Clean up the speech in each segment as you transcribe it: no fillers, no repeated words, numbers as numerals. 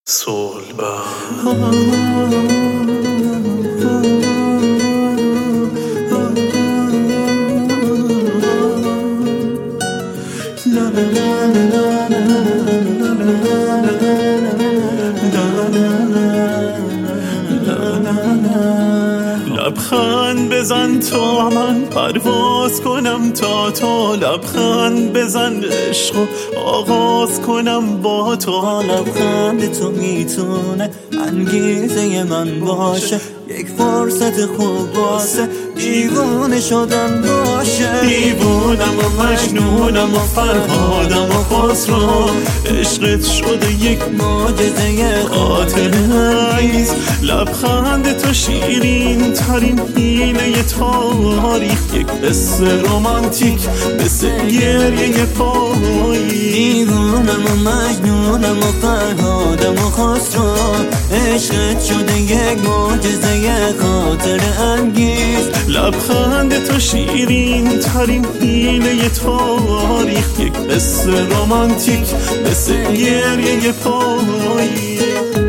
لبخند بزن تا من پرواز کنم تا تو، لبخند بزن عشق و آغاز کنم با تو. لبخند تو میتونه انگیزه من باشه، یک فرصت خوب واسه دیوانه شدن باشه. دیوونم و مجنونم و فرهادم و خسرو، عشقت شده یک معجزه خاطره‌انگیز. لبخند تو شیرین ترین حیله تاریخ، یک حس رمانتیک مثل گریه پاییز. دیوونم و مجنونم و فرهادم و خسرو، عشقت شده یک معجزه خاطره‌انگیز. لبخند تو شیرین ترین حیله تاریخ، یک حس رمانتیک مثل گریه پاییز.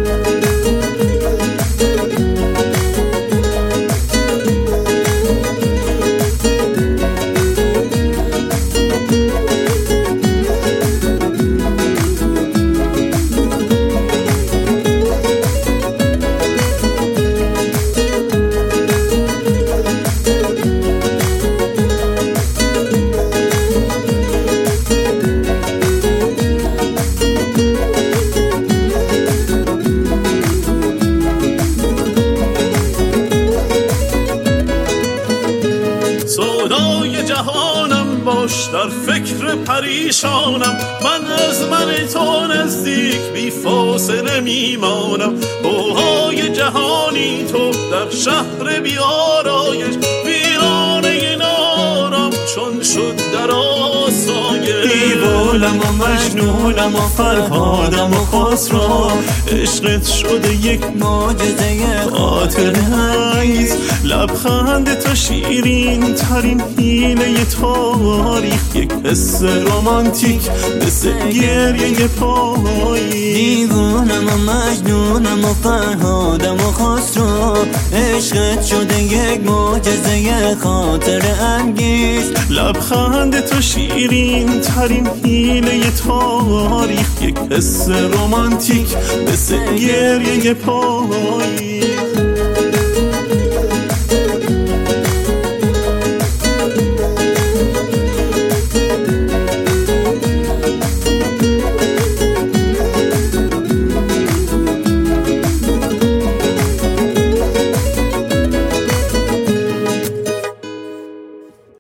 سودای جهانم باش، در فکر پریشانم، من از من تو نزدیک بی فاصله میمانم. اوهای جهانی تو در شهر بی آرایش، ویرانه نارم چون شد در آسایش. دیوانم و مجنونم و فرهادم و خسرو، عشقت شده یک معجزه خاطره‌انگیز. لبخند تو شیرین ترین حیله تاریخ، یک حس رمانتیک مثل گریه پاییز. دیوونم و مجنونم و فرهادم و خسرو، عشقت شده یک معجزه خاطره‌انگیز. لبخند تو شیرین ترین حیله تاریخ، یک حس رمانتیک مثل گریه پاییز.